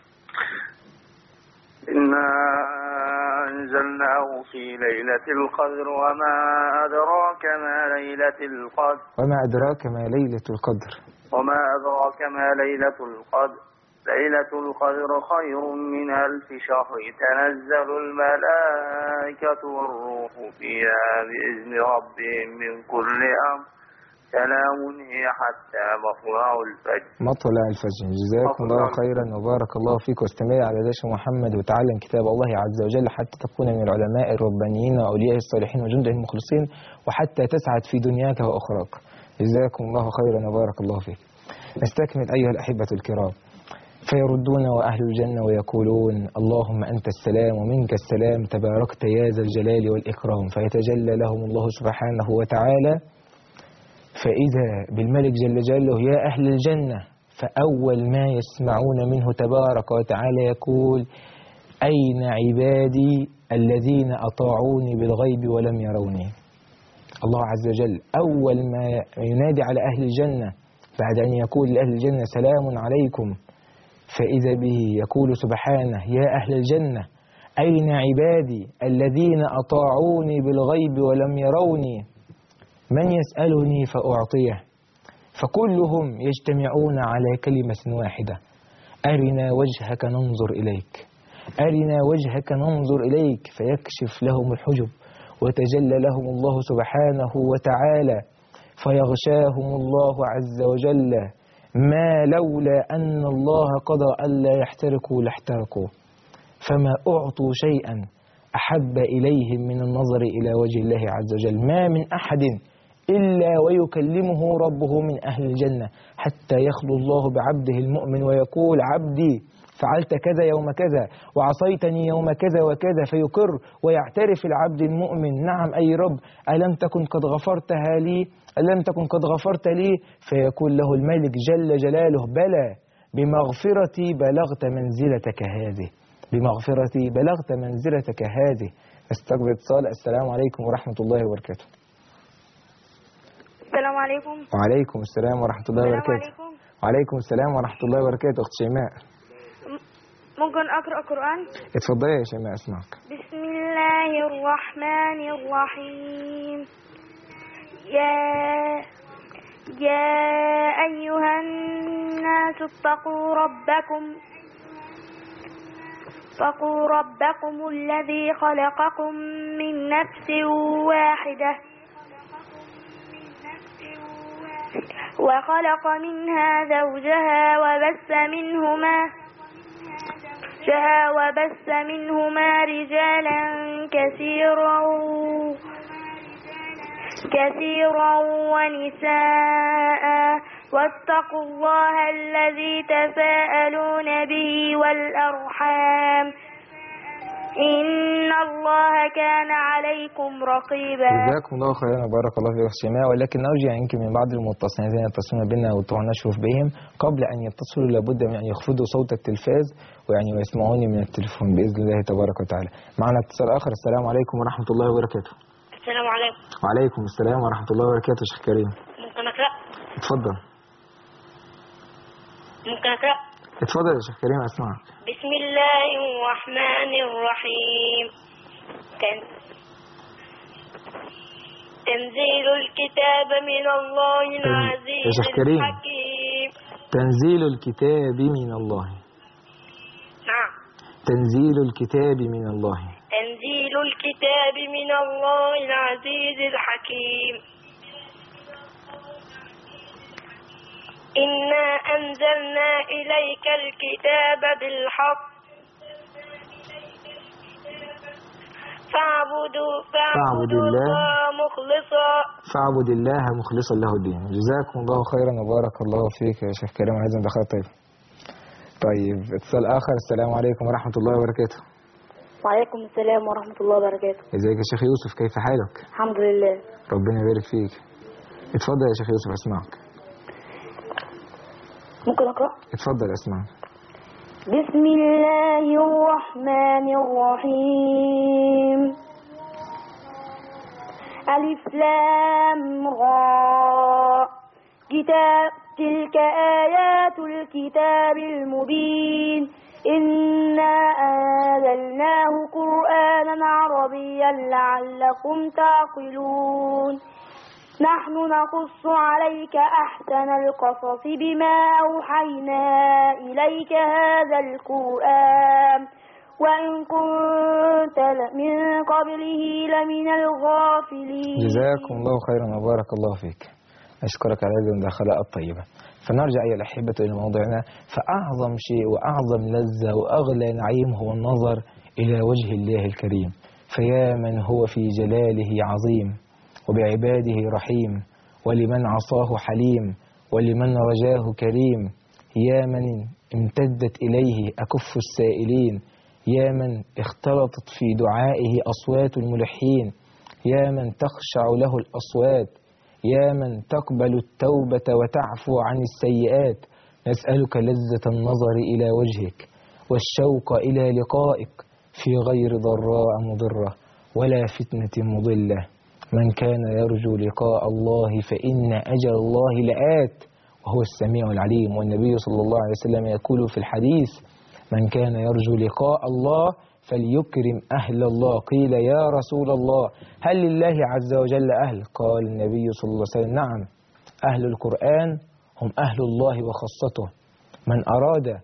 إنا أنزلناه في ليلة القدر وما أدراك ما ليلة القدر وما أدراك ما ليلة القدر وما أدراك ما ليلة القدر ليلة القدر خير من ألف شهر تنزل الملائكة والروح فيها بإذن ربهم من كل أمر سلام هي حتى مطلع الفجر. مطلع الفجر. جزاكم الله خيرا وبارك الله فيك. واستمر على ذلك محمد وتعلم كتاب الله عز وجل حتى تكون من العلماء الربانيين وأولياء الصالحين وجنده المخلصين وحتى تسعد في دنياك وأخراك. جزاكم الله خيرا وبارك الله فيك. نستكمل أيها الأحبة الكرام. فيردون وأهل الجنة ويقولون اللهم أنت السلام ومنك السلام تباركت يا ذا الجلال والإكرام، فيتجلى لهم الله سبحانه وتعالى فإذا بالملك جل جلاله يا أهل الجنة، فأول ما يسمعون منه تبارك وتعالى يقول أين عبادي الذين أطاعوني بالغيب ولم يروني. الله عز وجل أول ما ينادي على أهل الجنة بعد أن يقول لأهل الجنة سلام عليكم، فإذا به يقول سبحانه يا أهل الجنة أين عبادي الذين أطاعوني بالغيب ولم يروني، من يسألني فأعطيه، فكلهم يجتمعون على كلمة واحدة: أرنا وجهك ننظر إليك، أرنا وجهك ننظر إليك، فيكشف لهم الحجب وتجلى لهم الله سبحانه وتعالى فيغشاهم الله عز وجل ما لولا أن الله قضى ألا يحترقوا لاحترقوا، فما أعطوا شيئا أحب إليهم من النظر إلى وجه الله عز وجل. ما من أحد إلا ويكلمه ربه من أهل الجنة حتى يخلو الله بعبده المؤمن ويقول عبدي فعلت كذا يوم كذا وعصيتني يوم كذا وكذا، فيقر ويعترف العبد المؤمن نعم أي رب ألم تكن قد غفرتها لي، ألم تكن قد غفرت لي، فيقول له الملك جل جلاله بلى بمغفرتي بلغت منزلتك هذه، بمغفرتي بلغت منزلتك هذه. استقبل اتصال. السلام عليكم ورحمة الله وبركاته. السلام عليكم. وعليكم السلام ورحمة الله السلام وبركاته. عليكم. وعليكم السلام ورحمة الله وبركاته. أخت شيماء ممكن أقرأ قرآن؟ اتفضلي يا شيماء أسمعك. بسم الله الرحمن الرحيم. يا يا أيها الناس اتقوا ربكم اتقوا ربكم الذي خلقكم من نفس واحدة وخلق منها زوجها وبث منهما وبث منهما رجالا كثيرا كثيرا ونساء واتقوا الله الذي تساءلون به والأرحام إن الله كان عليكم رقيبا. جزاكم الله خيرا وبارك الله فيك يا شيماء، ولكن أرجو يعني يمكن من بعض المتصلين الذين يتصلون بنا ونشوف بهم قبل أن يتصلوا لابد من أن يخفضوا صوت التلفاز ويعني ويسمعوني من التليفون بإذن الله تبارك وتعالى. معنا اتصال آخر. السلام عليكم ورحمة الله وبركاته. السلام عليكم. وعليكم السلام ورحمة الله وبركاته. شيخ كريم ممكن أقرأ؟ اتفضل. ممكن أقرأ؟ اتفضل يا شيخ كريم أسمعك. بسم الله الرحمن الرحيم. تنزيل الكتاب من الله العزيز الحكيم. تنزيل الكتاب من الله. نعم. تنزيل الكتاب من الله. تنزيل الكتاب من الله العزيز الحكيم. إنا أنزلنا إليك الكتاب بالحق فاعبدوا فاعبدوا الله مخلصا فاعبد الله مخلصا له الدين. جزاكم الله خيرا وبارك الله فيك يا شيخ كريم. عايز دخل. طيب طيب اتصال آخر. السلام عليكم ورحمة الله وبركاته. وعليكم السلام ورحمة الله وبركاته. ازيك يا شيخ يوسف، كيف حالك؟ الحمد لله. ربنا يبارك فيك. اتفضل يا شيخ يوسف أسمعك. ممكن أقرأ؟ اتفضل أسمعك. بسم الله الرحمن الرحيم. ألف لام را كتاب تلك آيات الكتاب المبين إنا أنزلناه قرآنا عربيا لعلكم تعقلون. نحن نقص عليك أحسن القصص بما أوحينا إليك هذا القرآن وإن كنت من قبله لمن الغافلين. جزاكم الله خيرا وبارك الله فيك. أشكرك على هذه المداخلة الطيبة. فنرجع أيها الأحبة إلى موضوعنا. فأعظم شيء وأعظم لذة وأغلى نعيم هو النظر إلى وجه الله الكريم، فيا من هو في جلاله عظيم وبعباده رحيم ولمن عصاه حليم ولمن رجاه كريم. يا من امتدت إليه أكف السائلين، يا من اختلطت في دعائه أصوات الملحين، يا من تخشع له الأصوات، يا من تقبل التوبة وتعفو عن السيئات. نسألك لذة النظر إلى وجهك والشوق إلى لقائك في غير ضراء مضرة ولا فتنة مضلة. من كان يرجو لقاء الله فإن أجل الله لآت وهو السميع العليم. والنبي صلى الله عليه وسلم يقول في الحديث: من كان يرجو لقاء الله فليكرم أهل الله. قيل: يا رسول الله هل لله عز وجل أهل؟ قال النبي صلى الله عليه وسلم: نعم، أهل القرآن هم أهل الله وخاصته. من أراد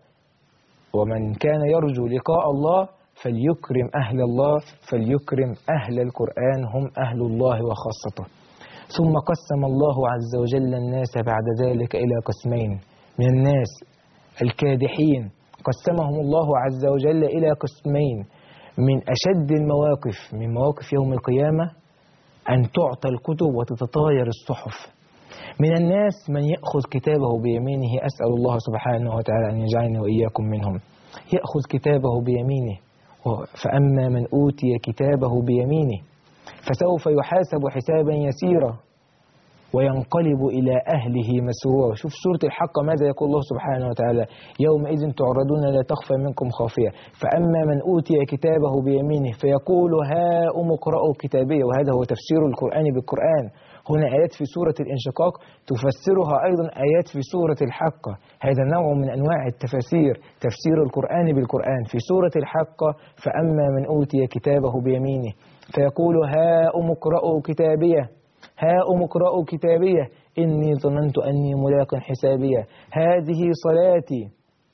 ومن كان يرجو لقاء الله فليكرم أهل الله، فليكرم أهل القرآن هم أهل الله وخاصته. ثم قسم الله عز وجل الناس بعد ذلك إلى قسمين من الناس الكادحين، قسمهم الله عز وجل إلى قسمين من أشد المواقف من مواقف يوم القيامة أن تعطى الكتب وتتطاير الصحف. من الناس من يأخذ كتابه بيمينه، أسأل الله سبحانه وتعالى أن يجعلني وإياكم منهم، يأخذ كتابه بيمينه، فأما من أوتي كتابه بيمينه فسوف يحاسب حسابا يسيرا وينقلب إلى أهله مسرورا. شوف سورة الحق ماذا يقول الله سبحانه وتعالى: يومئذ تعرضون لا تخفى منكم خافية، فأما من أوتي كتابه بيمينه فيقول هاؤم اقرءوا كتابيه. وهذا هو تفسير القرآن بالقرآن. هنا آيات في سورة الانشقاق تفسرها أيضا آيات في سورة الحق. هذا نوع من أنواع التفاسير، تفسير القرآن بالقرآن. في سورة الحق: فأما من أوتي كتابه بيمينه فيقول هاؤم اقرءوا كتابيه، هاؤم اقرءوا كتابيه إني ظننت أني ملاق حسابيه، هذه صلاتي،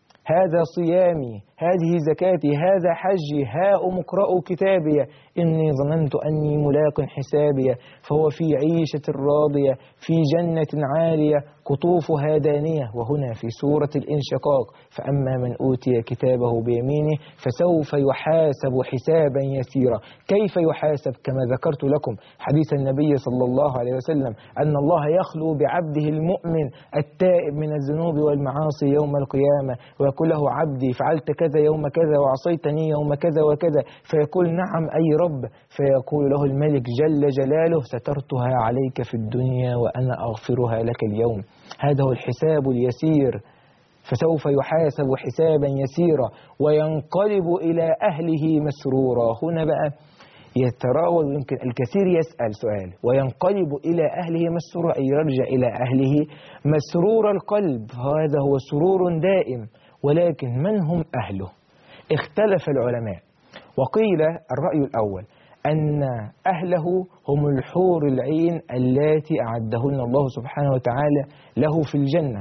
هذا صيامي، هذه زكاتي، هذا حجي، هاؤم اقرءوا كتابي إني ظننت أني ملاق حسابي. فهو في عيشة راضية في جنة عالية قطوفها دانية. وهنا في سورة الانشقاق: فأما من أوتي كتابه بيمينه فسوف يحاسب حسابا يسيرا. كيف يحاسب؟ كما ذكرت لكم حديث النبي صلى الله عليه وسلم أن الله يخلو بعبده المؤمن التائب من الذنوب والمعاصي يوم القيامة ويقول له: عبدي فعلت كذا يوم كذا وعصيتني يوم كذا وكذا، فيقول: نعم أي رب. فيقول له الملك جل جلاله: سترتها عليك في الدنيا وأنا أغفرها لك اليوم. هذا هو الحساب اليسير. فسوف يحاسب حسابا يسيرا وينقلب إلى أهله مسرورا. هنا بقى يتراود، يمكن الكثير يسأل سؤال: وينقلب إلى أهله مسرورا، أي يرجع إلى أهله مسرور القلب. هذا هو سرور دائم. ولكن من هم أهله؟ اختلف العلماء، وقيل الرأي الأول أن أهله هم الحور العين اللاتي أعدهن الله سبحانه وتعالى له في الجنة،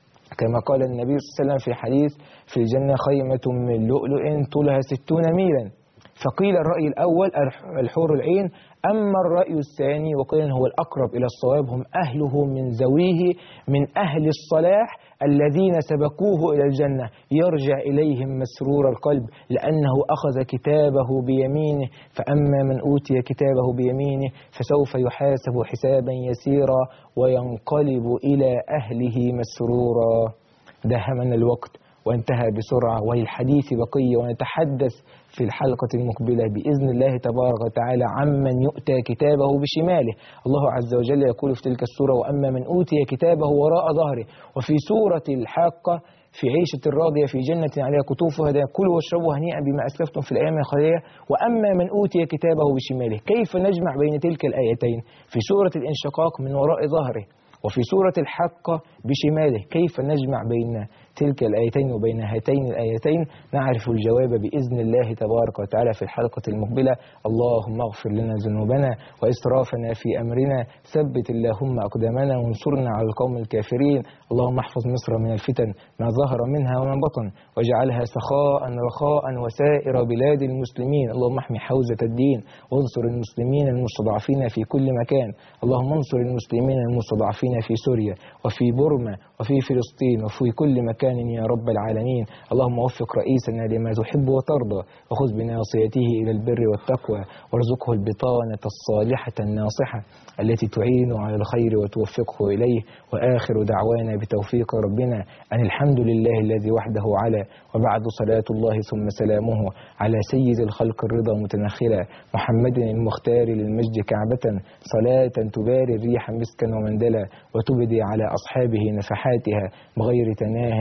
كما قال النبي صلى الله عليه وسلم في حديث: في الجنة خيمة من لؤلؤ طولها ستون ميلا. فقيل الرأي الأول الحور العين. أما الرأي الثاني وقيل هو الأقرب إلى الصواب: هم أهله من ذويه من أهل الصلاح الذين سبقوه إلى الجنة، يرجع إليهم مسرور القلب لأنه أخذ كتابه بيمينه. فأما من أوتي كتابه بيمينه فسوف يحاسب حسابا يسيرا وينقلب إلى أهله مسرورا. دهمنا الوقت وانتهى بسرعة، وللحديث بقية، ونتحدث في الحلقة المقبلة بإذن الله تبارك وتعالى عمن يؤتى كتابه بشماله. الله عز وجل يقول في تلك السورة: وأما من أوتي كتابه وراء ظهره. وفي سورة الحاقة: في عيشة راضية في جنة عليها قطوفها دانية كلوا واشربوا هنيئا بما أسلفتم في الأيام الخالية. وأما من أوتي كتابه بشماله. كيف نجمع بين تلك الآيتين؟ في سورة الانشقاق: من وراء ظهره، وفي سورة الحاقة بشماله. كيف نجمع بين تلك الآيتين وبين هاتين الآيتين؟ نعرف الجواب بإذن الله تبارك وتعالى في الحلقة المقبلة. اللهم اغفر لنا ذنوبنا وإسرافنا في أمرنا، ثبت اللهم أقدامنا وانصرنا على القوم الكافرين. اللهم احفظ مصر من الفتن ما ظهر منها وما بطن، واجعلها سخاء رخاء وسائر بلاد المسلمين. اللهم احمي حوزة الدين وانصر المسلمين المستضعفين في كل مكان. اللهم انصر المسلمين المستضعفين في سوريا وفي بورما وفي فلسطين وفي كل مكان يا رب العالمين. اللهم وفق رئيسنا لما تحب وترضى، وخذ بناصيته إلى البر والتقوى، وارزقه البطانة الصالحة الناصحة التي تعين على الخير وتوفقه إليه. وآخر دعوانا بتوفيق ربنا أن الحمد لله الذي وحده على، وبعد صلاة الله ثم سلامه على سيد الخلق الرضا متنخلا محمد المختار للمجد كعبة، صلاة تباري الريح مسكا ومندلا وتبدي على أصحابه نفحاتها بغير تناه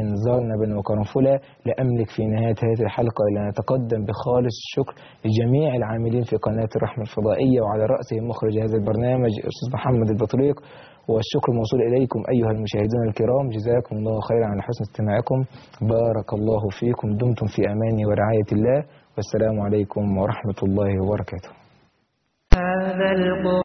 زار نبا وقرنفلا. لا أملك في نهاية هذه الحلقة إلا أن أتقدم بخالص الشكر لجميع العاملين في قناة الرحمة الفضائية، وعلى رأسهم مخرج هذا البرنامج أستاذ محمد البطريق. والشكر موصول إليكم أيها المشاهدون الكرام، جزاكم الله خيرا على حسن استماعكم. بارك الله فيكم، دمتم في أمان ورعاية الله، والسلام عليكم ورحمة الله وبركاته.